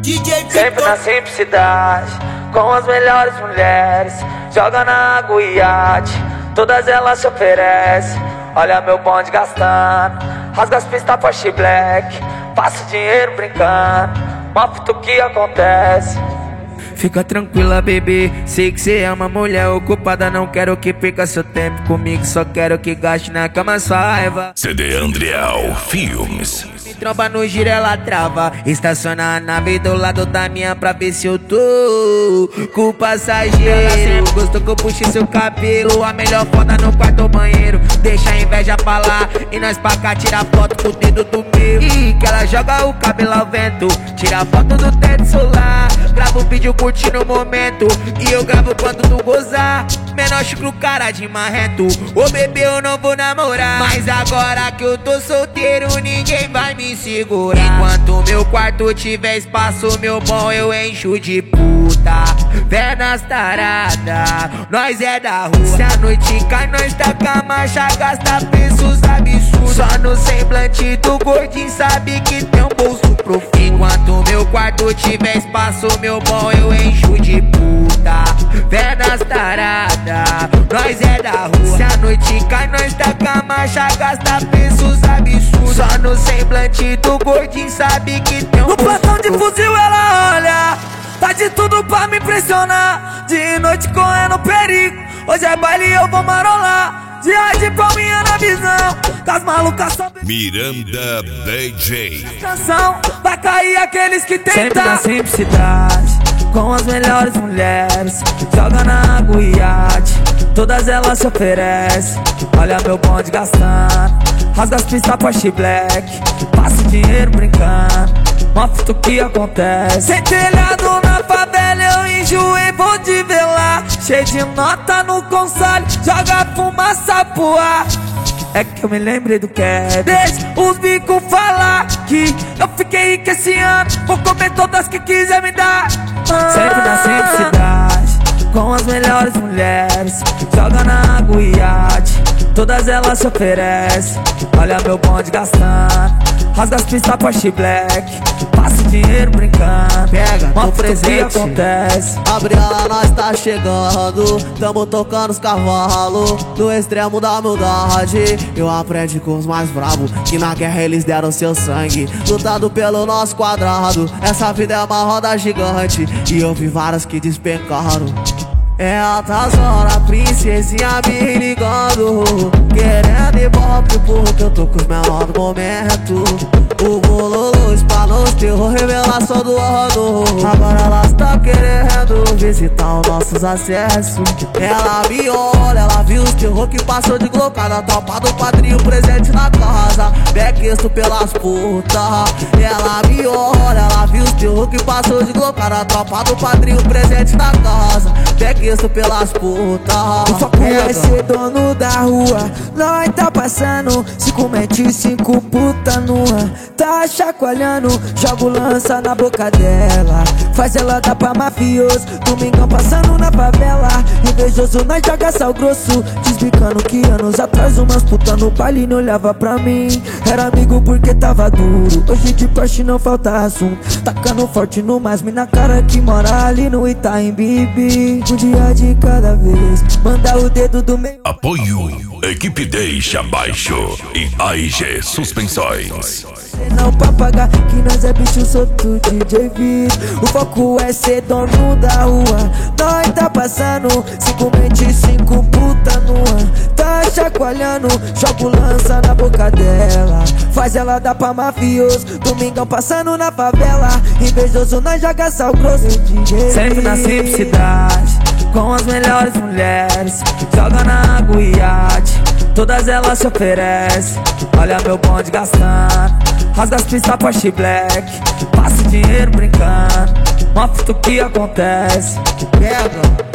DJ Sempre na simplicidade, com as melhores mulheres. Joga na água e iate, todas elas se oferecem. Olha meu bonde gastando, rasga as pistas Porsche Black. Passa dinheiro brincando, mostra o que acontece. Fica tranquila, bebê, sei que cê é uma mulher ocupada. Não quero que perca seu tempo comigo, só quero que gaste na cama sua raiva. CD Andriel Filmes. Me tromba no giro, ela trava. Estaciona a nave do lado da minha pra ver se eu tô com o passageiro. Ela sempre gostou que eu puxe seu cabelo. A melhor foda no quarto ou banheiro. Deixa a inveja pra lá e nós pra cá tirar foto com o dedo do meu. E que ela joga o cabelo ao vento, tira foto do teto solar. Grava um vídeo curtindo o momento e eu gravo quando tu gozar. Menor chucro, cara de marrento. Ô bebê, eu não vou namorar, mas agora que eu tô solteiro ninguém vai me segurar. Enquanto meu quarto tiver espaço, meu bom, eu encho de puta. Pernas tarada, nós é da rua. Se a noite cai, nós taca a marcha, gasta preços absurdos. Só no semblante do gordinho sabe que tem um bolso profundo. Enquanto meu quarto tiver espaço, meu bom, eu encho de puta. Pernas tarada, nós é da rua. Se a noite cai, nós taca a marcha, gasta preços absurdos. Só no semblante do gordinho sabe que tem um no bolso platão de profundo. fuzil ela olha, tá de tudo pra me impressionar. De noite correndo perigo, hoje é baile e eu vou marolar. Dia de palminha na visão, das malucas só Miranda DJ. canção, vai cair aqueles que tentam. Sempre na simplicidade, com as melhores mulheres. Joga na água e iate, todas elas se oferecem. Olha meu bonde gastando, rasga as pistas Porsche Black. Passa dinheiro brincando, mostra o que acontece. Sem telhado na favela eu enjoei, vou te ver lá. Cheio de nota no console, joga fumaça pro ar. É que eu me lembrei do que é. Deixa os bicos falar que eu fiquei rico esse ano. Vou comer todas que quiser me dar. Sempre na simplicidade, com as melhores mulheres. Joga na água e iate, todas elas se oferecem. Olha meu bonde gastando, rasga as pistas Porsche Black. Passa dinheiro brincando, pega no presente, acontece. Gabriela, nós tá chegando, tamo tocando os cavalos do extremo da humildade. Eu aprendi com os mais bravos, que na guerra eles deram seu sangue, lutando pelo nosso quadrado. Essa vida é uma roda gigante e eu vi várias que despencaram. É altas horas, princesinha me ligando, querendo ibope porque eu tô com os menores do momento. O bololô espalhou os terror, revelação do ano. Agora elas tão querendo visitar os nossos acessos. Ela me olha, ela viu os terror que passou de glocada. Tropa do padrinho presente na casa, bequesto pelas putas. Ela me olha, ela viu os terror que passou de glocada. Tropa do padrinho presente na casa, bequesto pelas putas. O foco é ser dono da rua, nós tá passando 5 mente, 5 puta nua. Tá chacoalhando, jogo lança na boca dela, faz ela dar pra mafioso. Domingão passando na favela, invejoso nós joga sal grosso. Desbicando que anos atrás umas puta no baile não olhava pra mim. Era amigo porque tava duro, hoje de Porsche não falta assunto. Tacando forte no mais mina cara que mora ali no Itaim Bibi. Um dia de cada vez, manda o dedo do meio. Apoio Equipe Deixa Baixo e AIG Suspensões. Não pra pagar, que nós é bicho solto, DJ Vitor. O foco é ser dono da rua, nós tá passando 5 mente, 5 puta nua. Tá chacoalhando, jogo lança na boca dela, faz ela dar pra mafioso. Domingão passando na favela, invejoso nós joga sal grosso, DJ. Sempre na simplicidade, com as melhores mulheres. Joga na água e iate, todas elas se oferecem. Olha meu bonde gastando, rasga as pistas Porsche Black. Passa dinheiro brincando, mostra o que acontece. Pega